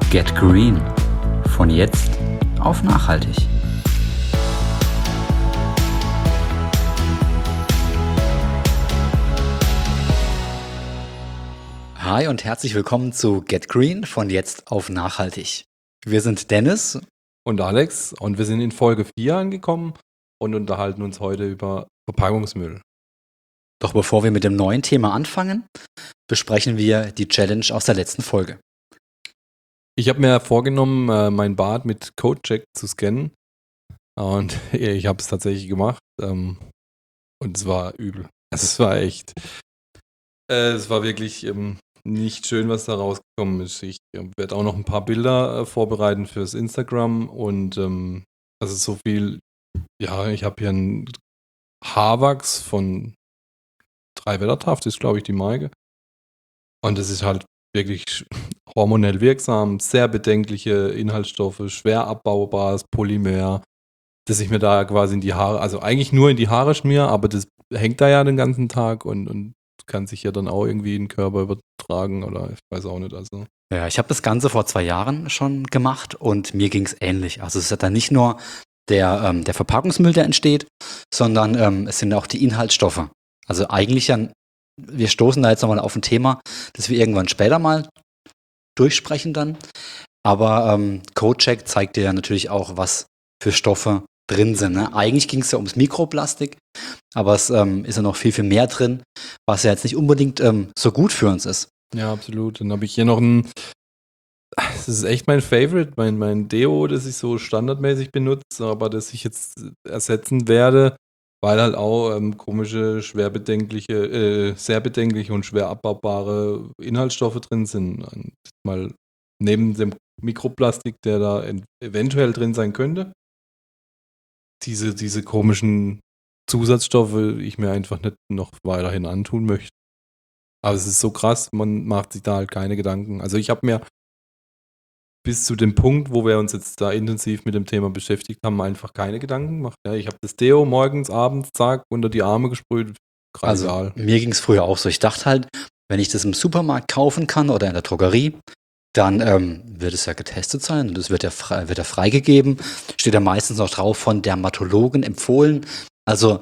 Get Green. Von jetzt auf nachhaltig. Hi und herzlich willkommen zu Get Green. Von jetzt auf nachhaltig. Wir sind Dennis und Alex und wir sind in Folge 4 angekommen und unterhalten uns heute über Verpackungsmüll. Doch bevor wir mit dem neuen Thema anfangen, besprechen wir die Challenge aus der letzten Folge. Ich habe mir vorgenommen, mein Bad mit CodeCheck zu scannen und ich habe es tatsächlich gemacht und es war übel. Also es war echt, es war wirklich nicht schön, was da rausgekommen ist. Ich werde auch noch ein paar Bilder vorbereiten fürs Instagram und also so viel, ja, ich habe hier einen Haarwachs von 3-Wettertaft, ist glaube ich die Marke. Und es ist halt wirklich hormonell wirksam, sehr bedenkliche Inhaltsstoffe, schwer abbaubares Polymer, das ich mir da quasi in die Haare, also eigentlich nur in die Haare schmiere, aber das hängt da ja den ganzen Tag und kann sich ja dann auch irgendwie in den Körper übertragen oder ich weiß auch nicht. Also. Ja, ich habe das Ganze vor 2 Jahren schon gemacht und mir ging es ähnlich. Also es ist dann nicht nur der Verpackungsmüll, der entsteht, sondern es sind auch die Inhaltsstoffe. Also eigentlich wir stoßen da jetzt nochmal auf ein Thema, das wir irgendwann später mal durchsprechen dann. Aber CodeCheck zeigt dir ja natürlich auch, was für Stoffe drin sind. Ne? Eigentlich ging es ja ums Mikroplastik, aber es ist ja noch viel, viel mehr drin, was ja jetzt nicht unbedingt so gut für uns ist. Ja, absolut. Dann habe ich hier noch das ist echt mein Favorite, mein Deo, das ich so standardmäßig benutze, aber das ich jetzt ersetzen werde, weil halt auch komische, sehr bedenkliche und schwer abbaubare Inhaltsstoffe drin sind. Und mal neben dem Mikroplastik, der da eventuell drin sein könnte, diese komischen Zusatzstoffe ich mir einfach nicht noch weiterhin antun möchte. Aber es ist so krass, man macht sich da halt keine Gedanken. Also ich habe mir bis zu dem Punkt, wo wir uns jetzt da intensiv mit dem Thema beschäftigt haben, einfach keine Gedanken gemacht. Ja, ich habe das Deo morgens, abends, zack, unter die Arme gesprüht. Also mir ging es früher auch so. Ich dachte halt, wenn ich das im Supermarkt kaufen kann oder in der Drogerie, dann wird es ja getestet sein und es wird ja freigegeben. Steht ja meistens noch drauf, von Dermatologen empfohlen. Also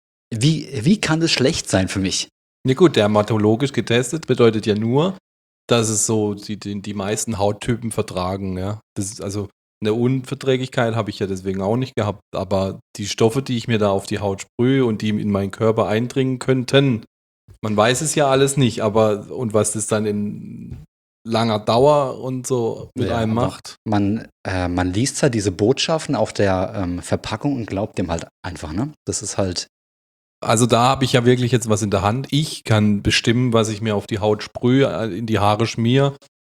wie kann das schlecht sein für mich? Ja gut, dermatologisch getestet bedeutet ja nur, dass es so die meisten Hauttypen vertragen. Ja? Das ist also eine Unverträglichkeit habe ich ja deswegen auch nicht gehabt. Aber die Stoffe, die ich mir da auf die Haut sprühe und die in meinen Körper eindringen könnten, man weiß es ja alles nicht, aber und was das dann in langer Dauer und so mit einem macht. Man liest halt diese Botschaften auf der Verpackung und glaubt dem halt einfach, ne? Das ist halt. Also da habe ich ja wirklich jetzt was in der Hand. Ich kann bestimmen, was ich mir auf die Haut sprühe, in die Haare schmiere.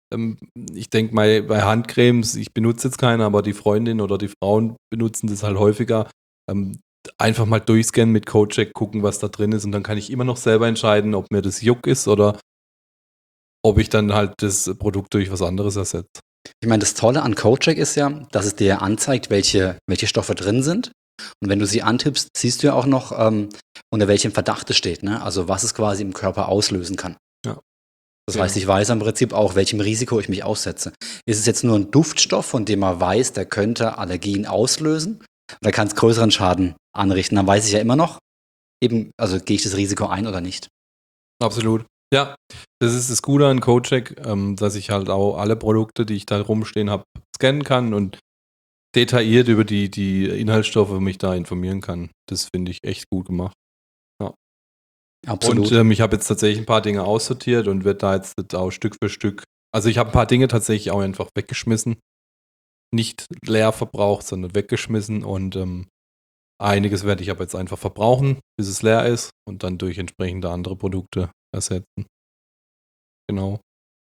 Ich denke mal, bei Handcremes, ich benutze jetzt keine, aber die Freundin oder die Frauen benutzen das halt häufiger. Einfach mal durchscannen mit CodeCheck, gucken, was da drin ist und dann kann ich immer noch selber entscheiden, ob mir das Juck ist oder ob ich dann halt das Produkt durch was anderes ersetze. Ich meine, das Tolle an CodeCheck ist ja, dass es dir anzeigt, welche Stoffe drin sind. Und wenn du sie antippst, siehst du ja auch noch, unter welchem Verdacht es steht, ne? Also was es quasi im Körper auslösen kann. Ja. Das heißt, ich weiß im Prinzip auch, welchem Risiko ich mich aussetze. Ist es jetzt nur ein Duftstoff, von dem man weiß, der könnte Allergien auslösen oder kann es größeren Schaden anrichten? Dann weiß ich ja immer noch, eben, also gehe ich das Risiko ein oder nicht. Absolut. Ja, das ist das Gute an CodeCheck, dass ich halt auch alle Produkte, die ich da rumstehen habe, scannen kann und detailliert über die Inhaltsstoffe mich da informieren kann. Das finde ich echt gut gemacht. Ja. Absolut. Und ich habe jetzt tatsächlich ein paar Dinge aussortiert und werde da jetzt auch Stück für Stück, also ich habe ein paar Dinge tatsächlich auch einfach weggeschmissen. Nicht leer verbraucht, sondern weggeschmissen und einiges werde ich aber jetzt einfach verbrauchen, bis es leer ist und dann durch entsprechende andere Produkte ersetzen. Genau.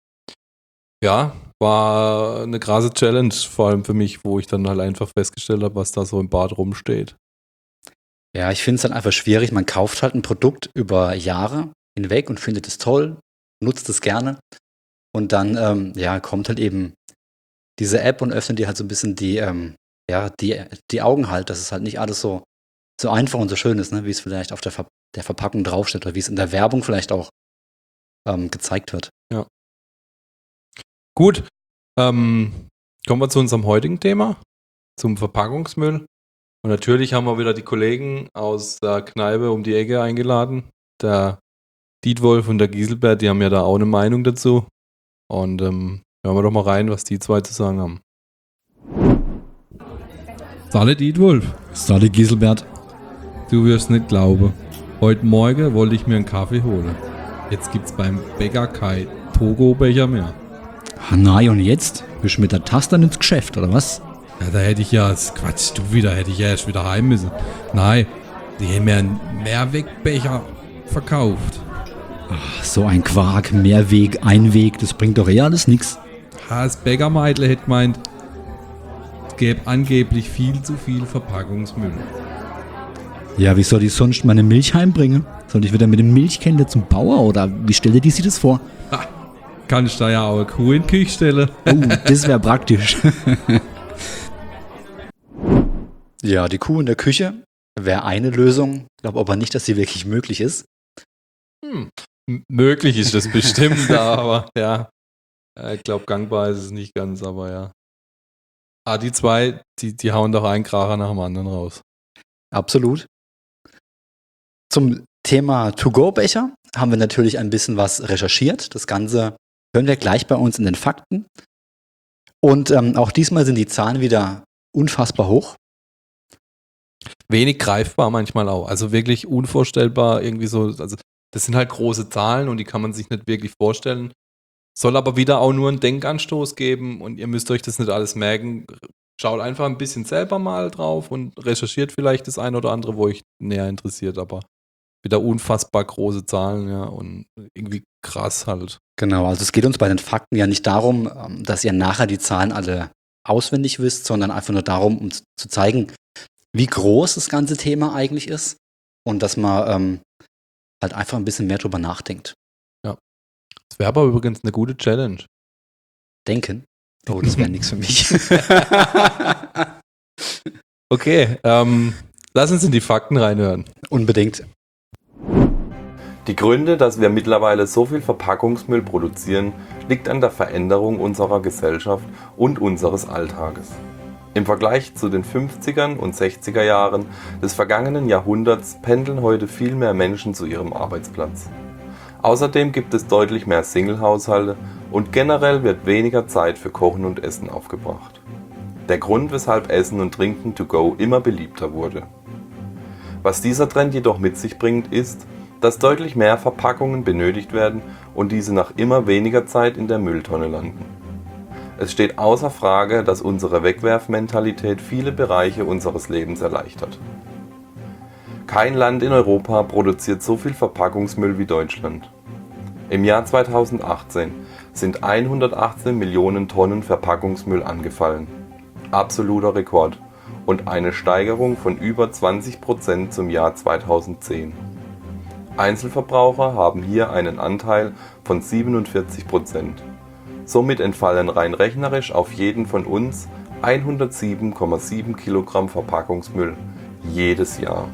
Ja, war eine krasse Challenge, vor allem für mich, wo ich dann halt einfach festgestellt habe, was da so im Bad rumsteht. Ja, ich finde es dann einfach schwierig. Man kauft halt ein Produkt über Jahre hinweg und findet es toll, nutzt es gerne. Und dann, kommt halt eben diese App und öffnet dir halt so ein bisschen die Augen halt, dass es halt nicht alles so einfach und so schön ist, ne, wie es vielleicht auf der Verpackung draufsteht oder wie es in der Werbung vielleicht auch gezeigt wird. Ja. Gut, Kommen wir zu unserem heutigen Thema, zum Verpackungsmüll. Und natürlich haben wir wieder die Kollegen aus der Kneipe um die Ecke eingeladen. Der Dietwolf und der Giselbert, die haben ja da auch eine Meinung dazu. Und hören wir doch mal rein, was die zwei zu sagen haben. Salut Dietwolf. Salut Giselbert. Du wirst nicht glauben. Heute Morgen wollte ich mir einen Kaffee holen. Jetzt gibt's beim Bäcker kein Togo-Becher mehr. Nein, und jetzt? Bist du mit der Taste ins Geschäft, oder was? Ja, da hätte ich ja, Quatsch, du wieder, hätte ich ja erst wieder heim müssen. Nein, die haben mir einen Mehrwegbecher verkauft. Ach, so ein Quark, Mehrweg, Einweg, das bringt doch alles nix. Das Bäckermeidle hätte meint, es gäbe angeblich viel zu viel Verpackungsmüll. Ja, wie soll ich sonst meine Milch heimbringen? Soll ich wieder mit dem Milchkännchen zum Bauer, oder wie stellt ihr die sich das vor? Ha, kann ich da ja auch eine Kuh in die Küche stellen. Oh, das wäre praktisch. Ja, die Kuh in der Küche wäre eine Lösung. Ich glaube aber nicht, dass sie wirklich möglich ist. Möglich ist das bestimmt, aber ja. Ich glaube, gangbar ist es nicht ganz, aber ja. Die zwei, die hauen doch einen Kracher nach dem anderen raus. Absolut. Zum Thema To-Go-Becher haben wir natürlich ein bisschen was recherchiert. Das Ganze hören wir gleich bei uns in den Fakten. Und auch diesmal sind die Zahlen wieder unfassbar hoch. Wenig greifbar manchmal auch. Also wirklich unvorstellbar irgendwie so. Also das sind halt große Zahlen und die kann man sich nicht wirklich vorstellen. Soll aber wieder auch nur einen Denkanstoß geben und ihr müsst euch das nicht alles merken. Schaut einfach ein bisschen selber mal drauf und recherchiert vielleicht das ein oder andere, wo euch näher interessiert. Aber wieder unfassbar große Zahlen, ja, und irgendwie krass halt. Genau, also es geht uns bei den Fakten ja nicht darum, dass ihr nachher die Zahlen alle auswendig wisst, sondern einfach nur darum, um zu zeigen, wie groß das ganze Thema eigentlich ist und dass man halt einfach ein bisschen mehr drüber nachdenkt. Ja. Das wäre aber übrigens eine gute Challenge. Denken? Oh, das wäre nichts für mich. Okay, lass uns in die Fakten reinhören. Unbedingt. Die Gründe, dass wir mittlerweile so viel Verpackungsmüll produzieren, liegt an der Veränderung unserer Gesellschaft und unseres Alltages. Im Vergleich zu den 50er und 60er Jahren des vergangenen Jahrhunderts pendeln heute viel mehr Menschen zu ihrem Arbeitsplatz. Außerdem gibt es deutlich mehr Single-Haushalte und generell wird weniger Zeit für Kochen und Essen aufgebracht. Der Grund, weshalb Essen und Trinken to go immer beliebter wurde. Was dieser Trend jedoch mit sich bringt, ist, dass deutlich mehr Verpackungen benötigt werden und diese nach immer weniger Zeit in der Mülltonne landen. Es steht außer Frage, dass unsere Wegwerfmentalität viele Bereiche unseres Lebens erleichtert. Kein Land in Europa produziert so viel Verpackungsmüll wie Deutschland. Im Jahr 2018 sind 118 Millionen Tonnen Verpackungsmüll angefallen. Absoluter Rekord und eine Steigerung von über 20% zum Jahr 2010. Einzelverbraucher haben hier einen Anteil von 47%. Somit entfallen rein rechnerisch auf jeden von uns 107,7 Kilogramm Verpackungsmüll jedes Jahr.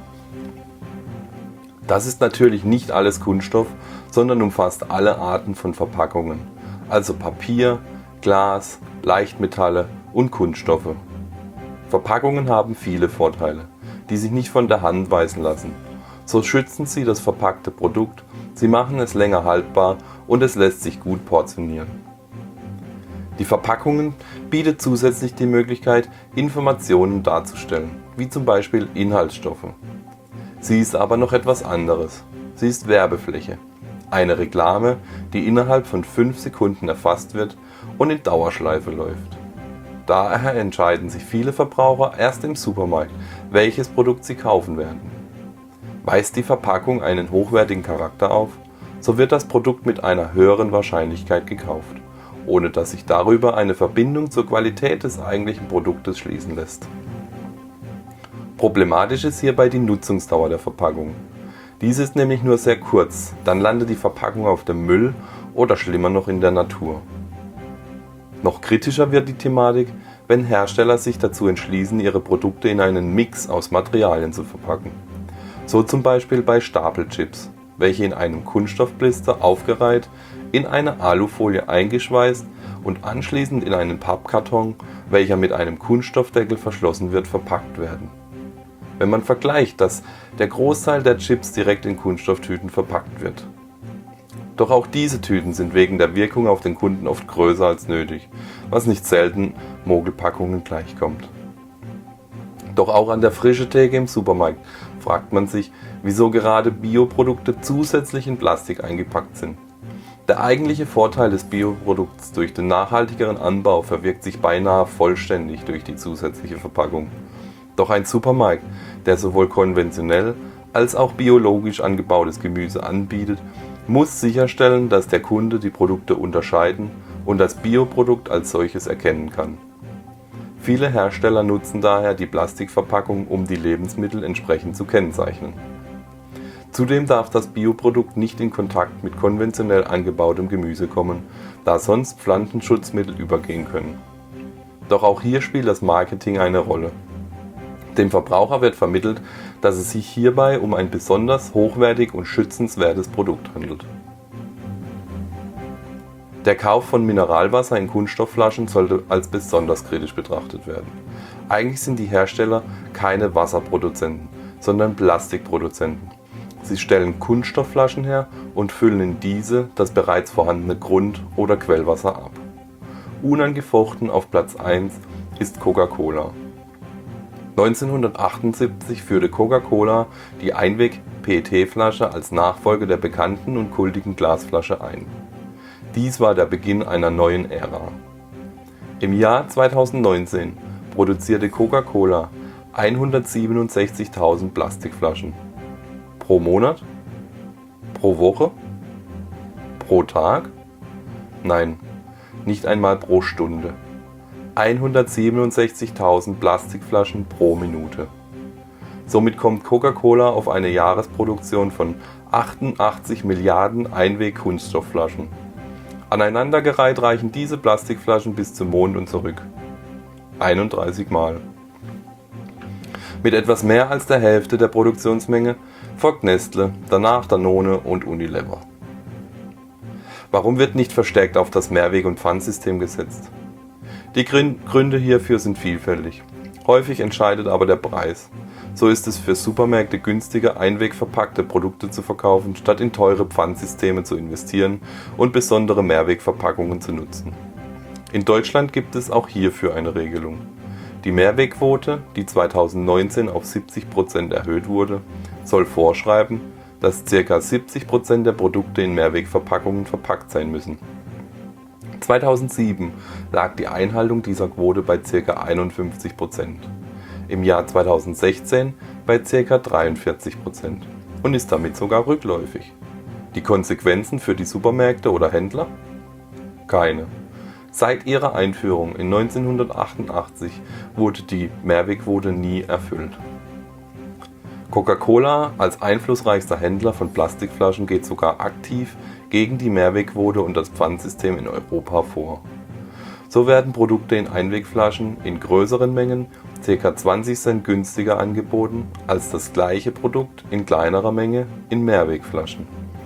Das ist natürlich nicht alles Kunststoff, sondern umfasst alle Arten von Verpackungen, also Papier, Glas, Leichtmetalle und Kunststoffe. Verpackungen haben viele Vorteile, die sich nicht von der Hand weisen lassen. So schützen sie das verpackte Produkt, sie machen es länger haltbar und es lässt sich gut portionieren. Die Verpackungen bietet zusätzlich die Möglichkeit, Informationen darzustellen, wie zum Beispiel Inhaltsstoffe. Sie ist aber noch etwas anderes. Sie ist Werbefläche. Eine Reklame, die innerhalb von 5 Sekunden erfasst wird und in Dauerschleife läuft. Daher entscheiden sich viele Verbraucher erst im Supermarkt, welches Produkt sie kaufen werden. Weist die Verpackung einen hochwertigen Charakter auf, so wird das Produkt mit einer höheren Wahrscheinlichkeit gekauft, ohne dass sich darüber eine Verbindung zur Qualität des eigentlichen Produktes schließen lässt. Problematisch ist hierbei die Nutzungsdauer der Verpackung. Diese ist nämlich nur sehr kurz, dann landet die Verpackung auf dem Müll oder schlimmer noch in der Natur. Noch kritischer wird die Thematik, wenn Hersteller sich dazu entschließen, ihre Produkte in einen Mix aus Materialien zu verpacken. So zum Beispiel bei Stapelchips, welche in einem Kunststoffblister aufgereiht, in eine Alufolie eingeschweißt und anschließend in einen Pappkarton, welcher mit einem Kunststoffdeckel verschlossen wird, verpackt werden. Wenn man vergleicht, dass der Großteil der Chips direkt in Kunststofftüten verpackt wird. Doch auch diese Tüten sind wegen der Wirkung auf den Kunden oft größer als nötig, was nicht selten Mogelpackungen gleichkommt. Doch auch an der Frische-Theke im Supermarkt fragt man sich, wieso gerade Bioprodukte zusätzlich in Plastik eingepackt sind. Der eigentliche Vorteil des Bioprodukts durch den nachhaltigeren Anbau verwirkt sich beinahe vollständig durch die zusätzliche Verpackung. Doch ein Supermarkt, der sowohl konventionell als auch biologisch angebautes Gemüse anbietet, muss sicherstellen, dass der Kunde die Produkte unterscheiden und das Bioprodukt als solches erkennen kann. Viele Hersteller nutzen daher die Plastikverpackung, um die Lebensmittel entsprechend zu kennzeichnen. Zudem darf das Bioprodukt nicht in Kontakt mit konventionell angebautem Gemüse kommen, da sonst Pflanzenschutzmittel übergehen können. Doch auch hier spielt das Marketing eine Rolle. Dem Verbraucher wird vermittelt, dass es sich hierbei um ein besonders hochwertig und schützenswertes Produkt handelt. Der Kauf von Mineralwasser in Kunststoffflaschen sollte als besonders kritisch betrachtet werden. Eigentlich sind die Hersteller keine Wasserproduzenten, sondern Plastikproduzenten. Sie stellen Kunststoffflaschen her und füllen in diese das bereits vorhandene Grund- oder Quellwasser ab. Unangefochten auf Platz 1 ist Coca-Cola. 1978 führte Coca-Cola die Einweg-PET-Flasche als Nachfolger der bekannten und kultigen Glasflasche ein. Dies war der Beginn einer neuen Ära. Im Jahr 2019 produzierte Coca-Cola 167.000 Plastikflaschen. Pro Monat? Pro Woche? Pro Tag? Nein, nicht einmal pro Stunde. 167.000 Plastikflaschen pro Minute. Somit kommt Coca-Cola auf eine Jahresproduktion von 88 Milliarden Einweg-Kunststoffflaschen. Aneinandergereiht reichen diese Plastikflaschen bis zum Mond und zurück. 31 Mal. Mit etwas mehr als der Hälfte der Produktionsmenge folgt Nestle, danach Danone und Unilever. Warum wird nicht verstärkt auf das Mehrweg- und Pfandsystem gesetzt? Die Gründe hierfür sind vielfältig. Häufig entscheidet aber der Preis. So ist es für Supermärkte günstiger, einwegverpackte Produkte zu verkaufen, statt in teure Pfandsysteme zu investieren und besondere Mehrwegverpackungen zu nutzen. In Deutschland gibt es auch hierfür eine Regelung. Die Mehrwegquote, die 2019 auf 70% erhöht wurde, soll vorschreiben, dass ca. 70% der Produkte in Mehrwegverpackungen verpackt sein müssen. 2007 lag die Einhaltung dieser Quote bei ca. 51%, im Jahr 2016 bei ca. 43% und ist damit sogar rückläufig. Die Konsequenzen für die Supermärkte oder Händler? Keine. Seit ihrer Einführung in 1988 wurde die Mehrwegquote nie erfüllt. Coca-Cola als einflussreichster Händler von Plastikflaschen geht sogar aktiv gegen die Mehrwegquote und das Pfandsystem in Europa vor. So werden Produkte in Einwegflaschen in größeren Mengen ca. 20 Cent günstiger angeboten als das gleiche Produkt in kleinerer Menge in Mehrwegflaschen.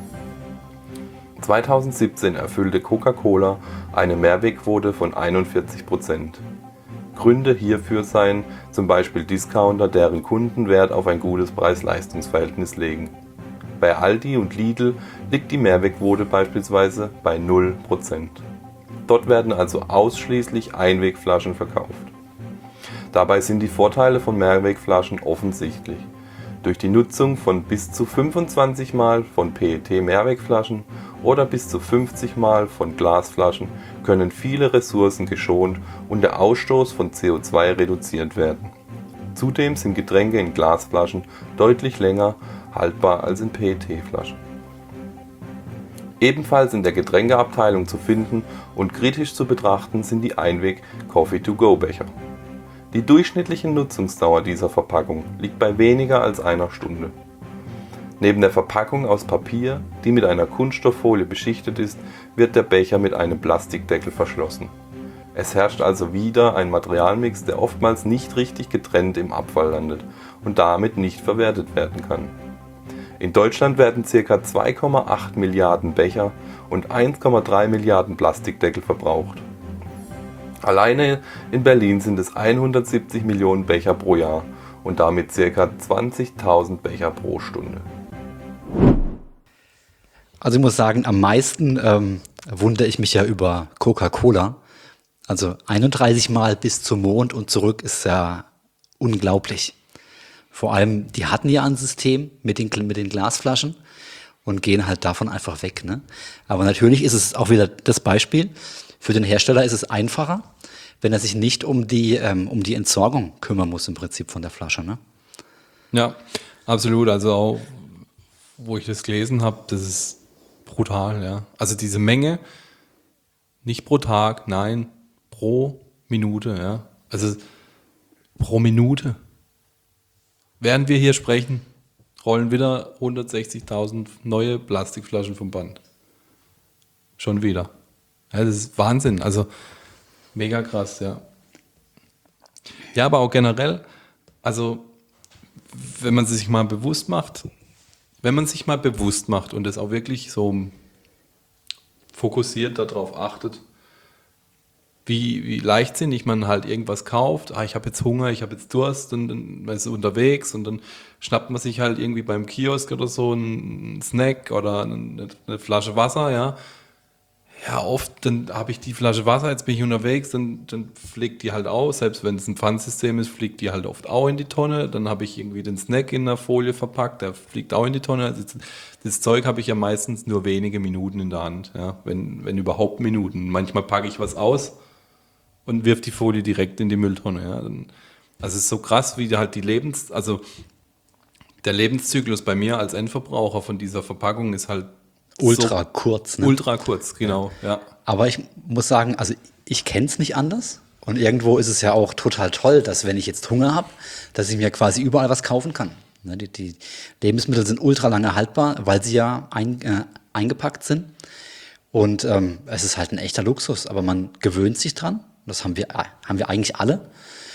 2017 erfüllte Coca-Cola eine Mehrwegquote von 41%. Gründe hierfür seien zum Beispiel Discounter, deren Kunden Wert auf ein gutes Preis-Leistungs-Verhältnis legen. Bei Aldi und Lidl liegt die Mehrwegquote beispielsweise bei 0%. Dort werden also ausschließlich Einwegflaschen verkauft. Dabei sind die Vorteile von Mehrwegflaschen offensichtlich. Durch die Nutzung von bis zu 25 Mal von PET-Mehrwegflaschen oder bis zu 50 Mal von Glasflaschen können viele Ressourcen geschont und der Ausstoß von CO2 reduziert werden. Zudem sind Getränke in Glasflaschen deutlich länger haltbar als in PET-Flaschen. Ebenfalls in der Getränkeabteilung zu finden und kritisch zu betrachten sind die Einweg-Coffee-to-go-Becher. Die durchschnittliche Nutzungsdauer dieser Verpackung liegt bei weniger als einer Stunde. Neben der Verpackung aus Papier, die mit einer Kunststofffolie beschichtet ist, wird der Becher mit einem Plastikdeckel verschlossen. Es herrscht also wieder ein Materialmix, der oftmals nicht richtig getrennt im Abfall landet und damit nicht verwertet werden kann. In Deutschland werden ca. 2,8 Milliarden Becher und 1,3 Milliarden Plastikdeckel verbraucht. Alleine in Berlin sind es 170 Millionen Becher pro Jahr und damit ca. 20.000 Becher pro Stunde. Also ich muss sagen, am meisten wundere ich mich ja über Coca-Cola. Also 31 Mal bis zum Mond und zurück ist ja unglaublich. Vor allem, die hatten ja ein System mit den Glasflaschen und gehen halt davon einfach weg. Ne? Aber natürlich ist es auch wieder das Beispiel. Für den Hersteller ist es einfacher, wenn er sich nicht um die Entsorgung kümmern muss im Prinzip von der Flasche. Ne? Ja, absolut. Also auch, wo ich das gelesen habe, das ist brutal. Ja. Also diese Menge, nicht pro Tag, nein, pro Minute. Ja. Also pro Minute. Während wir hier sprechen, rollen wieder 160.000 neue Plastikflaschen vom Band. Schon wieder. Ja, das ist Wahnsinn. Also mega krass, ja. Ja, aber auch generell, also wenn man sich mal bewusst macht und das auch wirklich so fokussiert darauf achtet, wie leichtsinnig man halt irgendwas kauft. Ich habe jetzt Hunger, ich habe jetzt Durst und dann ist man unterwegs und dann schnappt man sich halt irgendwie beim Kiosk oder so einen Snack oder eine Flasche Wasser, ja. Ja, oft, dann habe ich die Flasche Wasser, jetzt bin ich unterwegs, dann fliegt die halt aus, selbst wenn es ein Pfandsystem ist, fliegt die halt oft auch in die Tonne, dann habe ich irgendwie den Snack in der Folie verpackt, der fliegt auch in die Tonne. Also das Zeug habe ich ja meistens nur wenige Minuten in der Hand, ja, wenn überhaupt Minuten. Manchmal packe ich was aus und wirf die Folie direkt in die Mülltonne, ja. Also es ist so krass, wie halt also der Lebenszyklus bei mir als Endverbraucher von dieser Verpackung ist halt Ultra kurz. Ne? Ultra kurz, genau, ja. Aber ich muss sagen, also ich kenne es nicht anders. Und irgendwo ist es ja auch total toll, dass wenn ich jetzt Hunger habe, dass ich mir quasi überall was kaufen kann. Ne, die Lebensmittel sind ultra lange haltbar, weil sie ja eingepackt sind. Und es ist halt ein echter Luxus, aber man gewöhnt sich dran. Das haben wir eigentlich alle.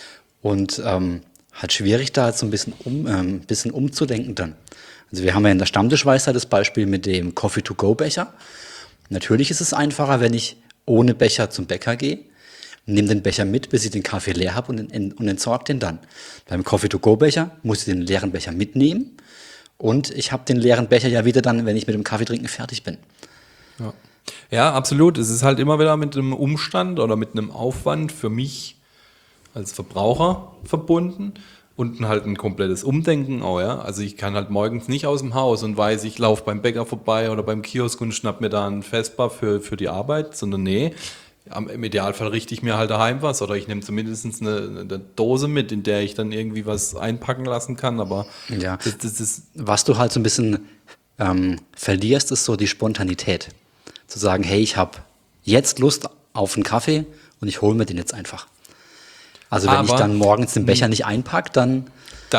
Und halt schwierig, da jetzt so ein bisschen umzudenken dann. Also wir haben ja in der Stammtischweisheit das Beispiel mit dem Coffee-to-go-Becher. Natürlich ist es einfacher, wenn ich ohne Becher zum Bäcker gehe, nehme den Becher mit, bis ich den Kaffee leer habe und entsorge den dann. Beim Coffee-to-go-Becher muss ich den leeren Becher mitnehmen und ich habe den leeren Becher ja wieder dann, wenn ich mit dem Kaffee trinken fertig bin. Ja. Ja, absolut. Es ist halt immer wieder mit einem Umstand oder mit einem Aufwand für mich als Verbraucher verbunden. Und halt ein komplettes Umdenken auch, ja. Also ich kann halt morgens nicht aus dem Haus und weiß, ich laufe beim Bäcker vorbei oder beim Kiosk und schnapp mir da einen Vesper für die Arbeit, sondern nee, im Idealfall richte ich mir halt daheim was oder ich nehme zumindest eine Dose mit, in der ich dann irgendwie was einpacken lassen kann, aber ja. das ist... Was du halt so ein bisschen verlierst, ist so die Spontanität. Zu sagen, hey, ich habe jetzt Lust auf einen Kaffee und ich hole mir den jetzt einfach. Also wenn ich dann morgens den Becher nicht einpacke, dann...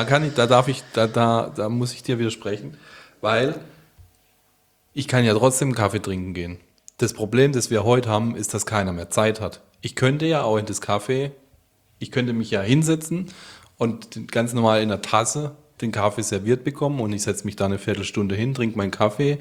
Da muss ich dir widersprechen, weil ich kann ja trotzdem Kaffee trinken gehen. Das Problem, das wir heute haben, ist, dass keiner mehr Zeit hat. Ich könnte ja auch ich könnte mich ja hinsetzen und ganz normal in der Tasse den Kaffee serviert bekommen und ich setze mich da eine Viertelstunde hin, trinke meinen Kaffee.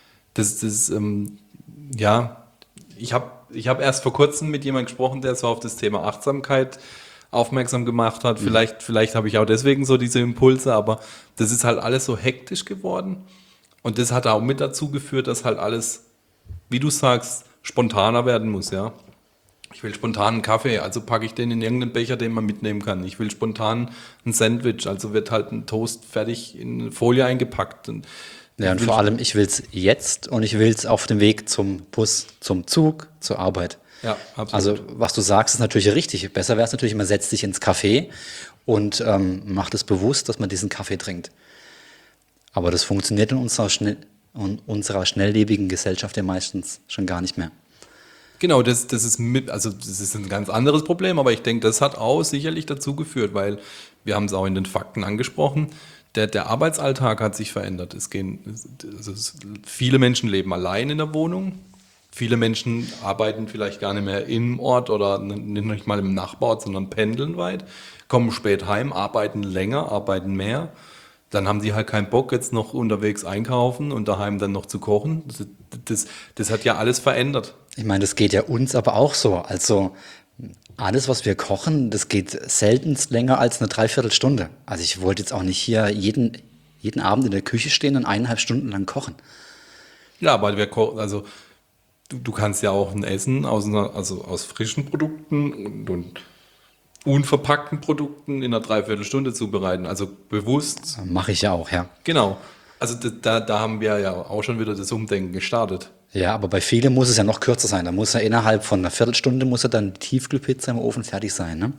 Ich habe erst vor kurzem mit jemandem gesprochen, der so auf das Thema Achtsamkeit aufmerksam gemacht hat. Vielleicht habe ich auch deswegen so diese Impulse, aber das ist halt alles so hektisch geworden. Und das hat auch mit dazu geführt, dass halt alles, wie du sagst, spontaner werden muss, ja. Ich will spontan einen Kaffee, also packe ich den in irgendeinen Becher, den man mitnehmen kann. Ich will spontan ein Sandwich, also wird halt ein Toast fertig in eine Folie eingepackt. Und vor allem, ich will es jetzt und ich will es auf dem Weg zum Bus, zum Zug, zur Arbeit. Ja, absolut. Also was du sagst, ist natürlich richtig. Besser wäre es natürlich, man setzt sich ins Café und macht es bewusst, dass man diesen Kaffee trinkt. Aber das funktioniert in unserer schnelllebigen Gesellschaft ja meistens schon gar nicht mehr. Genau, das ist ein ganz anderes Problem, aber ich denke, das hat auch sicherlich dazu geführt, weil wir haben es auch in den Fakten angesprochen, der Arbeitsalltag hat sich verändert. Viele Menschen leben allein in der Wohnung. Viele Menschen arbeiten vielleicht gar nicht mehr im Ort oder nicht mal im Nachbarort, sondern pendeln weit, kommen spät heim, arbeiten länger, arbeiten mehr. Dann haben die halt keinen Bock, jetzt noch unterwegs einkaufen und daheim dann noch zu kochen. Das hat ja alles verändert. Ich meine, das geht ja uns aber auch so. Also Alles, was wir kochen, das geht seltenst länger als eine Dreiviertelstunde. Also ich wollte jetzt auch nicht hier jeden Abend in der Küche stehen und 1,5 Stunden lang kochen. Ja, aber also du kannst ja auch ein Essen aus frischen Produkten und unverpackten Produkten in einer Dreiviertelstunde zubereiten. Also bewusst. Mache ich ja auch, ja. Genau. Also da haben wir ja auch schon wieder das Umdenken gestartet. Ja, aber bei vielen muss es ja noch kürzer sein. Da muss ja innerhalb von einer Viertelstunde muss ja dann die Tiefkühlpizza im Ofen fertig sein, ne?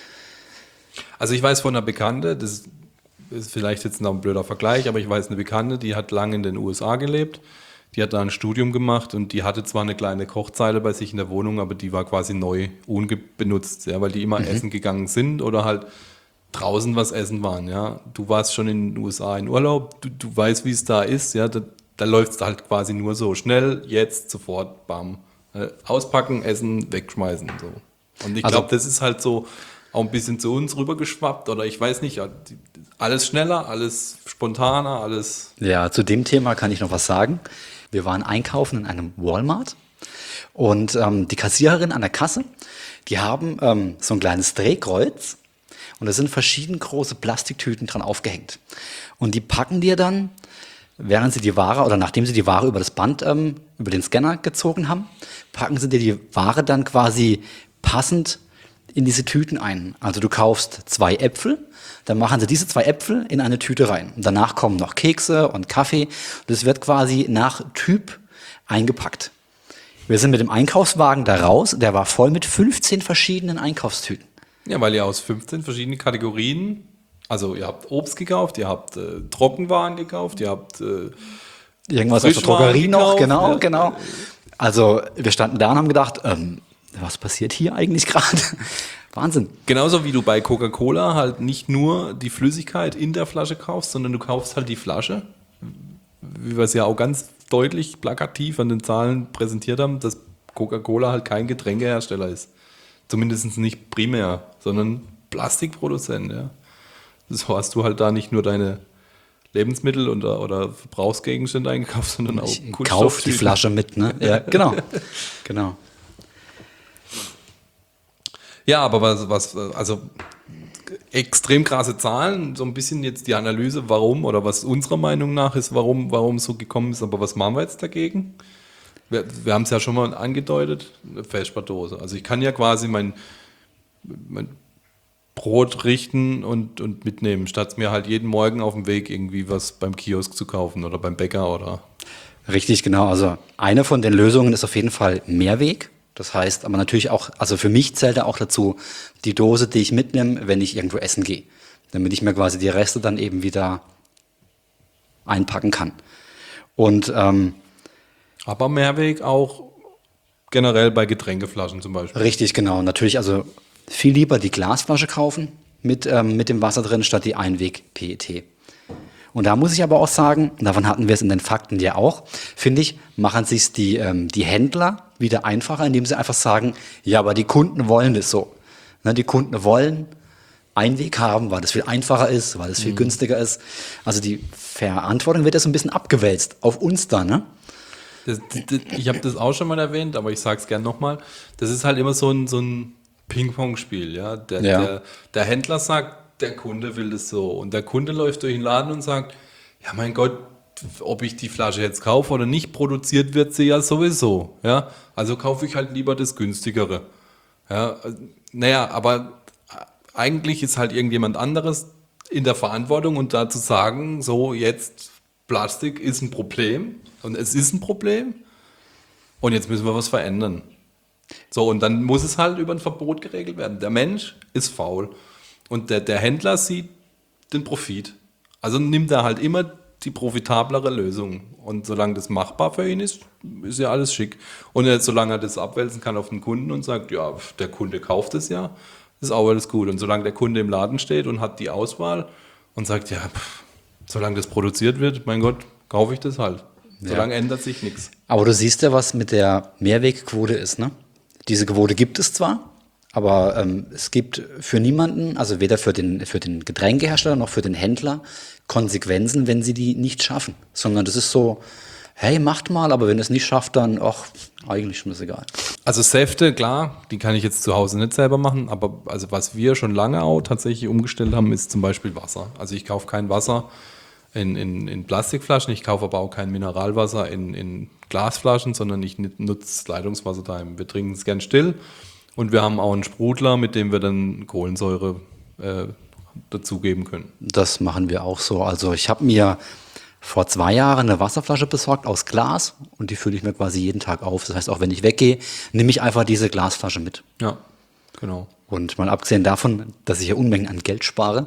Also ich weiß von einer Bekannte, das ist vielleicht jetzt noch ein blöder Vergleich, aber ich weiß eine Bekannte, die hat lange in den USA gelebt, die hat da ein Studium gemacht und die hatte zwar eine kleine Kochzeile bei sich in der Wohnung, aber die war quasi neu, unbenutzt, ja, weil die immer essen gegangen sind oder halt draußen was essen waren, ja. Du warst schon in den USA in Urlaub, du weißt, wie es da ist, ja, da läuft es halt quasi nur so schnell, jetzt, sofort, bam. Auspacken, essen, wegschmeißen, so. Und ich glaube, das ist halt so auch ein bisschen zu uns rübergeschwappt oder ich weiß nicht, alles schneller, alles spontaner, alles. Ja, zu dem Thema kann ich noch was sagen. Wir waren einkaufen in einem Walmart und die Kassiererin an der Kasse, die haben so ein kleines Drehkreuz und da sind verschieden große Plastiktüten dran aufgehängt. Und die packen dir dann, während sie die Ware oder nachdem sie die Ware über das Band, über den Scanner gezogen haben, packen sie dir die Ware dann quasi passend in diese Tüten ein. Also du kaufst 2 Äpfel, dann machen sie diese 2 Äpfel in eine Tüte rein. Und danach kommen noch Kekse und Kaffee. Das wird quasi nach Typ eingepackt. Wir sind mit dem Einkaufswagen da raus, der war voll mit 15 verschiedenen Einkaufstüten. Ja, weil ihr aus 15 verschiedenen Kategorien, also ihr habt Obst gekauft, ihr habt Trockenwaren gekauft, ihr habt irgendwas aus der Frischwaren Drogerie noch, gekauft, ja. genau. Also wir standen da und haben gedacht, was passiert hier eigentlich gerade? Wahnsinn. Genauso wie du bei Coca-Cola halt nicht nur die Flüssigkeit in der Flasche kaufst, sondern du kaufst halt die Flasche, wie wir es ja auch ganz deutlich plakativ an den Zahlen präsentiert haben, dass Coca-Cola halt kein Getränkehersteller ist. Zumindest nicht primär, sondern Plastikproduzent. Ja. So hast du halt da nicht nur deine Lebensmittel oder Verbrauchsgegenstände eingekauft, sondern auch Kunststofftüten. Kauf die Flasche mit, ne? Ja, genau. Genau. Ja, aber also extrem krasse Zahlen, so ein bisschen jetzt die Analyse, warum oder was unserer Meinung nach ist, warum so gekommen ist, aber was machen wir jetzt dagegen? Wir haben es ja schon mal angedeutet, eine Vesper-Dose. Also ich kann ja quasi mein Brot richten und mitnehmen, statt mir halt jeden Morgen auf dem Weg irgendwie was beim Kiosk zu kaufen oder beim Bäcker oder. Richtig, genau. Also eine von den Lösungen ist auf jeden Fall Mehrweg. Das heißt aber natürlich auch, also für mich zählt da auch dazu die Dose, die ich mitnehme, wenn ich irgendwo essen gehe. Damit ich mir quasi die Reste dann eben wieder einpacken kann. Und aber Mehrweg auch generell bei Getränkeflaschen zum Beispiel. Richtig, genau. Natürlich also viel lieber die Glasflasche kaufen mit dem Wasser drin, statt die Einweg-PET. Und da muss ich aber auch sagen, davon hatten wir es in den Fakten ja auch, finde ich, machen sich die Händler wieder einfacher, indem sie einfach sagen, ja, aber die Kunden wollen das so. Ne, die Kunden wollen Einweg haben, weil das viel einfacher ist, weil es viel günstiger ist. Also die Verantwortung wird ja so ein bisschen abgewälzt auf uns da, ne? Ich habe das auch schon mal erwähnt, aber ich sage es gern nochmal. Das ist halt immer so ein Ping-Pong-Spiel. Ja? Der Händler sagt, der Kunde will das so. Und der Kunde läuft durch den Laden und sagt, ja mein Gott, ob ich die Flasche jetzt kaufe oder nicht, produziert wird sie ja sowieso. Ja? Also kaufe ich halt lieber das günstigere. Ja? Naja, aber eigentlich ist halt irgendjemand anderes in der Verantwortung und da zu sagen, so jetzt Plastik ist ein Problem und es ist ein Problem und jetzt müssen wir was verändern. So, und dann muss es halt über ein Verbot geregelt werden. Der Mensch ist faul und der Händler sieht den Profit. Also nimmt er halt immer die profitablere Lösung. Und solange das machbar für ihn ist, ist ja alles schick. Und solange er das abwälzen kann auf den Kunden und sagt, ja, der Kunde kauft es ja, ist auch alles gut. Und solange der Kunde im Laden steht und hat die Auswahl und sagt, ja, solange das produziert wird, mein Gott, kaufe ich das halt. Solange ändert sich nichts. Aber du siehst ja, was mit der Mehrwegquote ist, ne? Diese Quote gibt es zwar, aber es gibt für niemanden, also weder für den Getränkehersteller noch für den Händler, Konsequenzen, wenn sie die nicht schaffen. Sondern das ist so, hey, macht mal, aber wenn es nicht schafft, dann, ach, Eigentlich schon ist egal. Also Säfte, klar, die kann ich jetzt zu Hause nicht selber machen, aber also was wir schon lange auch tatsächlich umgestellt haben, ist zum Beispiel Wasser. Also ich kaufe kein Wasser in Plastikflaschen, ich kaufe aber auch kein Mineralwasser in Glasflaschen, sondern ich nutze Leitungswasser daheim. Wir trinken es gern still und wir haben auch einen Sprudler, mit dem wir dann Kohlensäure dazugeben können. Das machen wir auch so. Also ich habe mir vor 2 Jahren eine Wasserflasche besorgt aus Glas und die fülle ich mir quasi jeden Tag auf. Das heißt, auch wenn ich weggehe, nehme ich einfach diese Glasflasche mit. Ja, genau. Und mal abgesehen davon, dass ich ja Unmengen an Geld spare.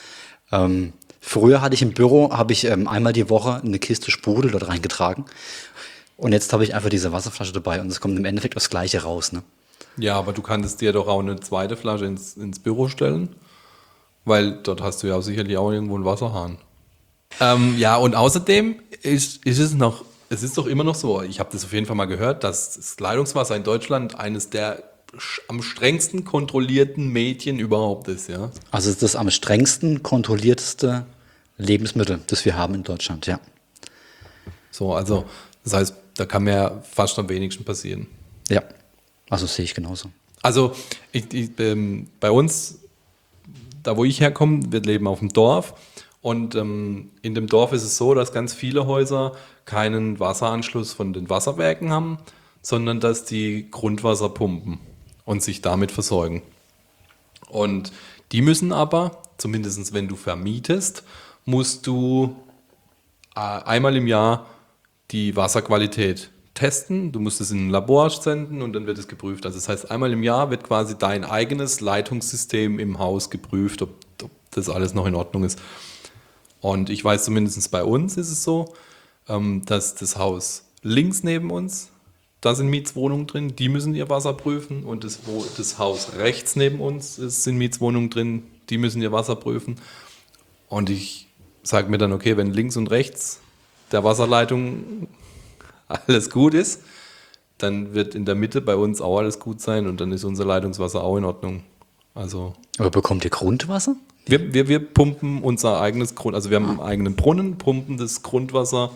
Früher hatte ich im Büro, einmal die Woche eine Kiste Sprudel dort reingetragen. Und jetzt habe ich einfach diese Wasserflasche dabei und es kommt im Endeffekt das Gleiche raus. Ne? Ja, aber du kannst dir doch auch eine zweite Flasche ins Büro stellen, weil dort hast du ja sicherlich auch irgendwo einen Wasserhahn. Ja, und außerdem ist es doch immer noch so, ich habe das auf jeden Fall mal gehört, dass das Leitungswasser in Deutschland eines der am strengsten kontrollierten Medien überhaupt ist, ja. Also es ist das am strengsten kontrollierteste Lebensmittel, das wir haben in Deutschland, ja. So, also das heißt, da kann mir ja fast am wenigsten passieren. Ja, also sehe ich genauso. Also bei uns, da wo ich herkomme, wir leben auf dem Dorf. Und in dem Dorf ist es so, dass ganz viele Häuser keinen Wasseranschluss von den Wasserwerken haben, sondern dass die Grundwasser pumpen und sich damit versorgen. Und die müssen aber, zumindest wenn du vermietest, musst du einmal im Jahr die Wasserqualität testen. Du musst es in ein Labor senden und dann wird es geprüft. Also das heißt, einmal im Jahr wird quasi dein eigenes Leitungssystem im Haus geprüft, ob das alles noch in Ordnung ist. Und ich weiß zumindest bei uns ist es so, dass das Haus links neben uns, da sind Mietswohnungen drin, die müssen ihr Wasser prüfen. Und das Haus rechts neben uns sind Mietswohnungen drin, die müssen ihr Wasser prüfen. Und ich sage mir dann, okay, wenn links und rechts der Wasserleitung alles gut ist, dann wird in der Mitte bei uns auch alles gut sein und dann ist unser Leitungswasser auch in Ordnung. Also Aber bekommt ihr Grundwasser? wir pumpen unser eigenes Grund, also wir haben einen eigenen Brunnen, pumpen das Grundwasser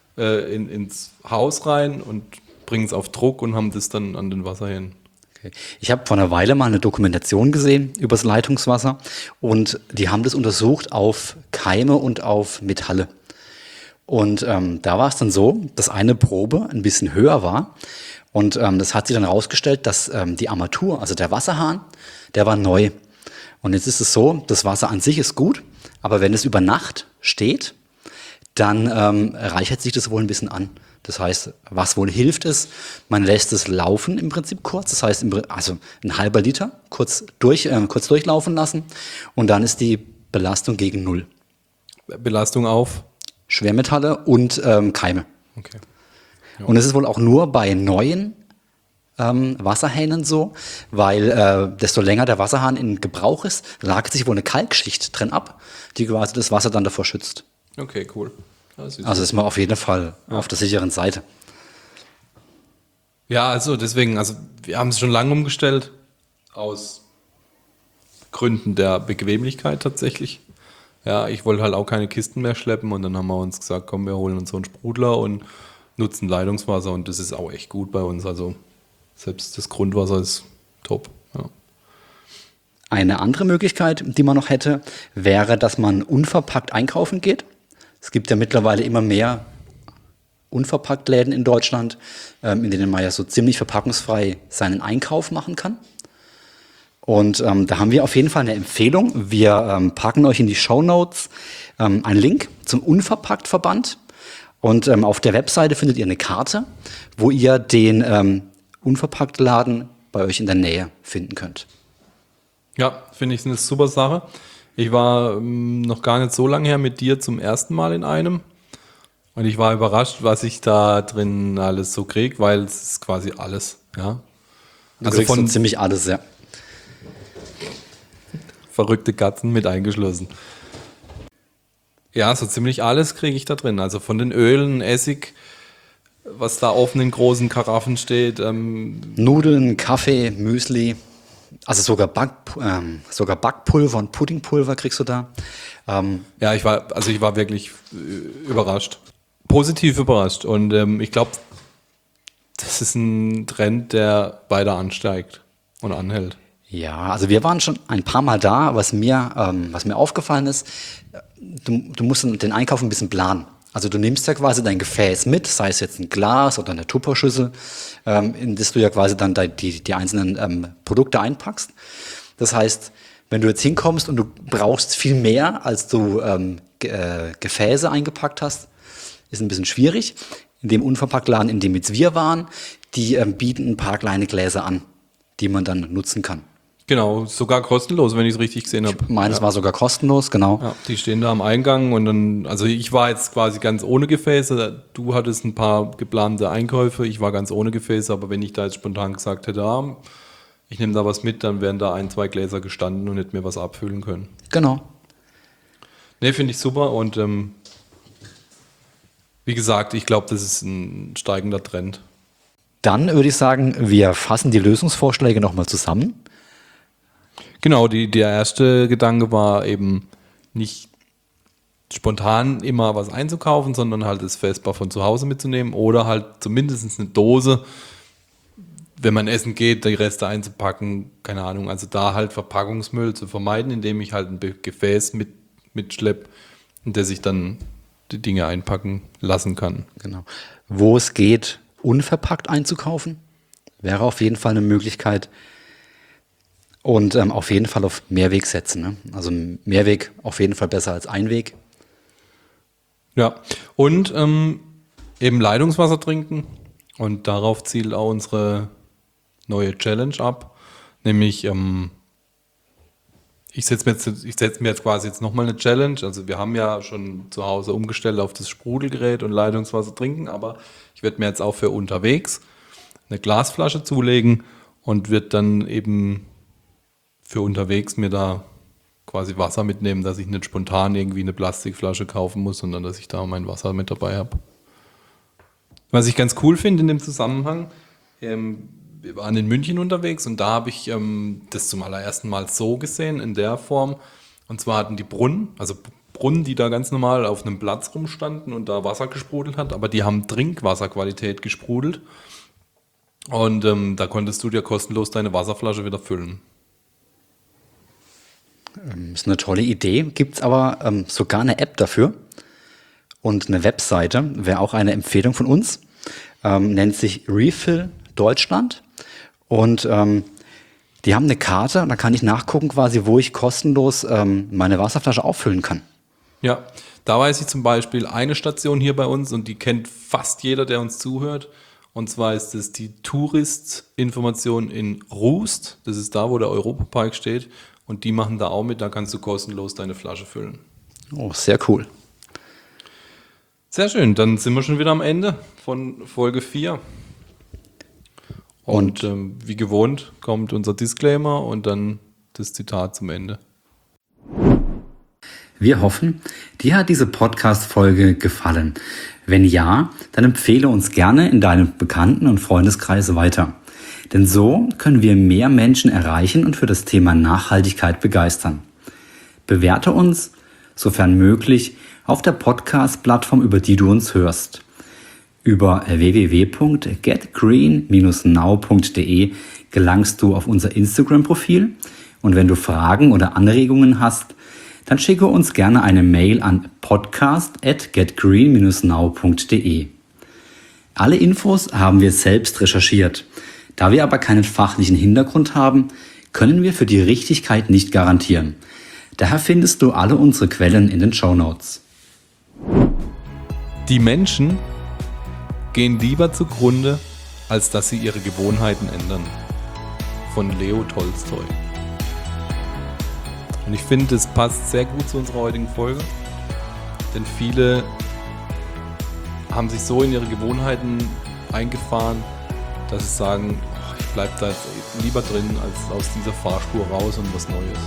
ins Haus rein und bringen es auf Druck und haben das dann an den Wasserhähnen. Okay. Ich habe vor einer Weile mal eine Dokumentation gesehen über das Leitungswasser und die haben das untersucht auf Keime und auf Metalle. Und da war es dann so, dass eine Probe ein bisschen höher war und das hat sich dann herausgestellt, dass die Armatur, also der Wasserhahn, der war neu. Und jetzt ist es so, das Wasser an sich ist gut, aber wenn es über Nacht steht, dann reichert sich das wohl ein bisschen an. Das heißt, was wohl hilft ist, man lässt es laufen im Prinzip kurz, das heißt also ein halber Liter kurz durchlaufen lassen und dann ist die Belastung gegen Null. Belastung auf? Schwermetalle und Keime. Okay. Ja. Und es ist wohl auch nur bei neuen Wasserhähnen so, weil desto länger der Wasserhahn in Gebrauch ist, lagert sich wohl eine Kalkschicht drin ab, die quasi das Wasser dann davor schützt. Okay, cool. Also ist man auf jeden Fall auf der sicheren Seite. Ja, also deswegen, also wir haben es schon lange umgestellt, aus Gründen der Bequemlichkeit tatsächlich. Ja, ich wollte halt auch keine Kisten mehr schleppen und dann haben wir uns gesagt, komm, wir holen uns so einen Sprudler und nutzen Leitungswasser und das ist auch echt gut bei uns. Also selbst das Grundwasser ist top. Ja. Eine andere Möglichkeit, die man noch hätte, wäre, dass man unverpackt einkaufen geht. Es gibt ja mittlerweile immer mehr Unverpacktläden in Deutschland, in denen man ja so ziemlich verpackungsfrei seinen Einkauf machen kann. Und da haben wir auf jeden Fall eine Empfehlung. Wir packen euch in die Shownotes einen Link zum Unverpacktverband. Und auf der Webseite findet ihr eine Karte, wo ihr den Unverpacktladen bei euch in der Nähe finden könnt. Ja, finde ich eine super Sache. Ich war noch gar nicht so lange her mit dir zum ersten Mal in einem. Und ich war überrascht, was ich da drin alles so kriege, weil es ist quasi alles. Ja. Also von so ziemlich alles, ja. Verrückte Katzen mit eingeschlossen. Ja, so ziemlich alles kriege ich da drin. Also von den Ölen, Essig, was da offen in großen Karaffen steht. Nudeln, Kaffee, Müsli, also sogar Backpulver und Puddingpulver kriegst du da. Ja, ich war wirklich überrascht. Positiv überrascht. Und ich glaube, das ist ein Trend, der weiter ansteigt und anhält. Ja, also wir waren schon ein paar Mal da. Was mir aufgefallen ist, du musst den Einkauf ein bisschen planen. Also du nimmst ja quasi dein Gefäß mit, sei es jetzt ein Glas oder eine Tupperschüssel, in das du ja quasi dann die einzelnen Produkte einpackst. Das heißt, wenn du jetzt hinkommst und du brauchst viel mehr, als du Gefäße eingepackt hast, ist ein bisschen schwierig. In dem Unverpacktladen, in dem jetzt wir waren, die bieten ein paar kleine Gläser an, die man dann nutzen kann. Genau, sogar kostenlos, wenn ich es richtig gesehen habe. Meines war sogar kostenlos, genau. Ja, die stehen da am Eingang und dann, also ich war jetzt quasi ganz ohne Gefäße, du hattest ein paar geplante Einkäufe, ich war ganz ohne Gefäße, aber wenn ich da jetzt spontan gesagt hätte, ich nehme da was mit, dann wären da 1-2 Gläser gestanden und hätte mir was abfüllen können. Genau. Ne, finde ich super und wie gesagt, ich glaube, das ist ein steigender Trend. Dann würde ich sagen, wir fassen die Lösungsvorschläge nochmal zusammen. Genau, der erste Gedanke war eben nicht spontan immer was einzukaufen, sondern halt das Vespa von zu Hause mitzunehmen oder halt zumindest eine Dose, wenn man essen geht, die Reste einzupacken, keine Ahnung, also da halt Verpackungsmüll zu vermeiden, indem ich halt ein Gefäß mitschleppe, in das ich dann die Dinge einpacken lassen kann. Genau. Wo es geht, unverpackt einzukaufen, wäre auf jeden Fall eine Möglichkeit. Und auf jeden Fall auf Mehrweg setzen. Ne? Also Mehrweg auf jeden Fall besser als Einweg. Ja, und eben Leitungswasser trinken. Und darauf zielt auch unsere neue Challenge ab. Nämlich, ich setze mir jetzt quasi nochmal eine Challenge. Also wir haben ja schon zu Hause umgestellt auf das Sprudelgerät und Leitungswasser trinken. Aber ich werde mir jetzt auch für unterwegs eine Glasflasche zulegen und wird dann eben für unterwegs mir da quasi Wasser mitnehmen, dass ich nicht spontan irgendwie eine Plastikflasche kaufen muss, sondern dass ich da mein Wasser mit dabei habe. Was ich ganz cool finde in dem Zusammenhang, wir waren in München unterwegs und da habe ich das zum allerersten Mal so gesehen, in der Form. Und zwar hatten die Brunnen, die da ganz normal auf einem Platz rumstanden und da Wasser gesprudelt hat, aber die haben Trinkwasserqualität gesprudelt. Und da konntest du dir kostenlos deine Wasserflasche wieder füllen. Ist eine tolle Idee, gibt es aber sogar eine App dafür und eine Webseite, wäre auch eine Empfehlung von uns, nennt sich Refill Deutschland und die haben eine Karte, da kann ich nachgucken quasi, wo ich kostenlos meine Wasserflasche auffüllen kann. Ja, da weiß ich zum Beispiel eine Station hier bei uns und die kennt fast jeder, der uns zuhört. Und zwar ist es die Touristinformation in Rust, das ist da, wo der Europapark steht. Und die machen da auch mit, da kannst du kostenlos deine Flasche füllen. Oh, sehr cool. Sehr schön, dann sind wir schon wieder am Ende von Folge 4. Und wie gewohnt kommt unser Disclaimer und dann das Zitat zum Ende. Wir hoffen, dir hat diese Podcast-Folge gefallen. Wenn ja, dann empfehle uns gerne in deinem Bekannten- und Freundeskreis weiter. Denn so können wir mehr Menschen erreichen und für das Thema Nachhaltigkeit begeistern. Bewerte uns, sofern möglich, auf der Podcast-Plattform, über die du uns hörst. Über www.getgreen-now.de gelangst du auf unser Instagram-Profil und wenn du Fragen oder Anregungen hast, dann schicke uns gerne eine Mail an podcast@getgreen-now.de. Alle Infos haben wir selbst recherchiert. Da wir aber keinen fachlichen Hintergrund haben, können wir für die Richtigkeit nicht garantieren. Daher findest du alle unsere Quellen in den Shownotes. Die Menschen gehen lieber zugrunde, als dass sie ihre Gewohnheiten ändern. Von Leo Tolstoi. Und ich finde, das passt sehr gut zu unserer heutigen Folge, denn viele haben sich so in ihre Gewohnheiten eingefahren, dass sie sagen, ich bleibe da jetzt lieber drin, als aus dieser Fahrspur raus und was Neues.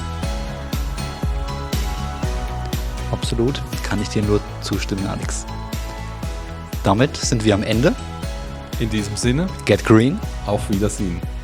Absolut, kann ich dir nur zustimmen, Alex. Damit sind wir am Ende. In diesem Sinne, Get Green. auf Wiedersehen.